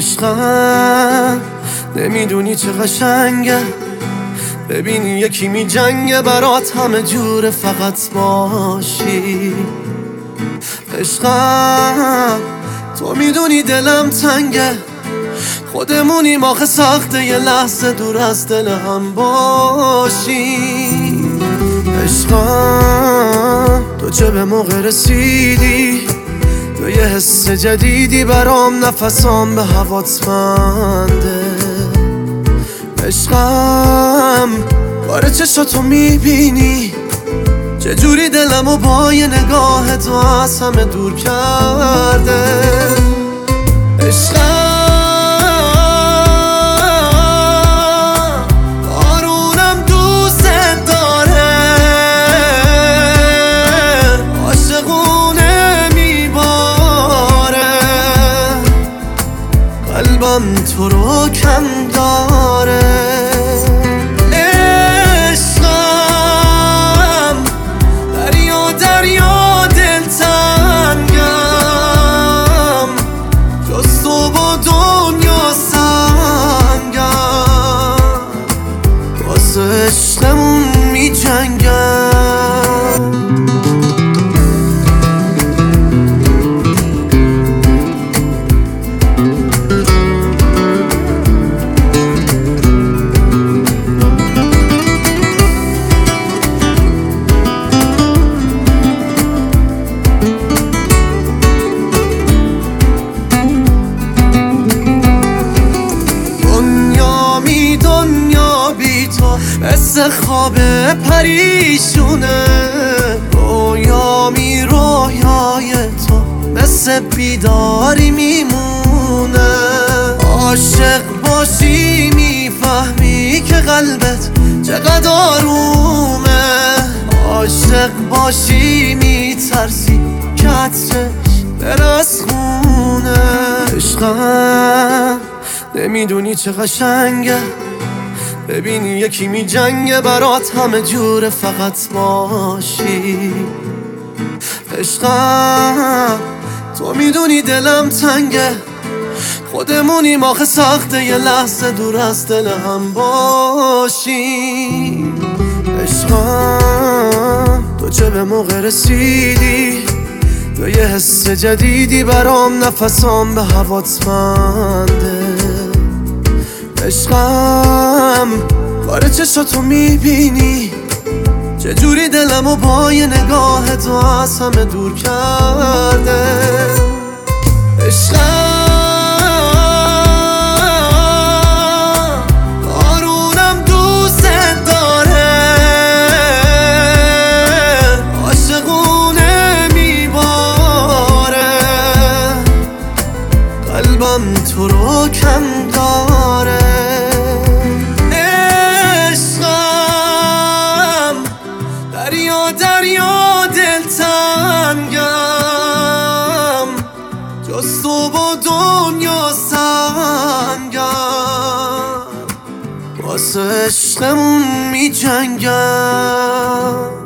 عشقم نمیدونی چه قشنگه، ببینی یکی می جنگه برات همه جوره فقط باشی. عشقم تو میدونی دلم تنگه، خودمونیم آخه سخته یه لحظه دور از دل هم باشی. عشقم تو چه به موقع رسیدی، تو یه حس جدیدی برام، نفسام به هوات منده. عشقم باره چشاتو میبینی، چجوری دلمو با یه نگاه تو از همه دور کرده. عشقم بارونم دوست داره، عاشقونه میباره، قلبم تو رو کم داره. عشقمون می جنگم. دنیا بی تو مثل خواب پریشونه، رویای تو مثل بیداری میمونه. عاشق باشی میفهمی که قلبت چقدر آرومه، عاشق باشی میترسی که عطرش بره از خونه. عشقم نمیدونی چه قشنگه، ببینی یکی می جنگه برات همه جوره فقط باشی. عشقم تو میدونی دلم تنگه، خودمونیم آخه سخته یه لحظه دور از دل هم باشی. عشقم تو چه به موقع رسیدی، تو یه حس جدیدی برام، نفسام به هوات منده. عشقم باره چشاتو میبینی، چجوری دلمو با یه نگاه تو از همه دور کرده. عشقم بارونم دوست داره، عاشقونه میباره، قلبم تو رو کم داره. دریا دلتنگم، جز تو با دنیا سنگم، واسه عشقمون می جنگم.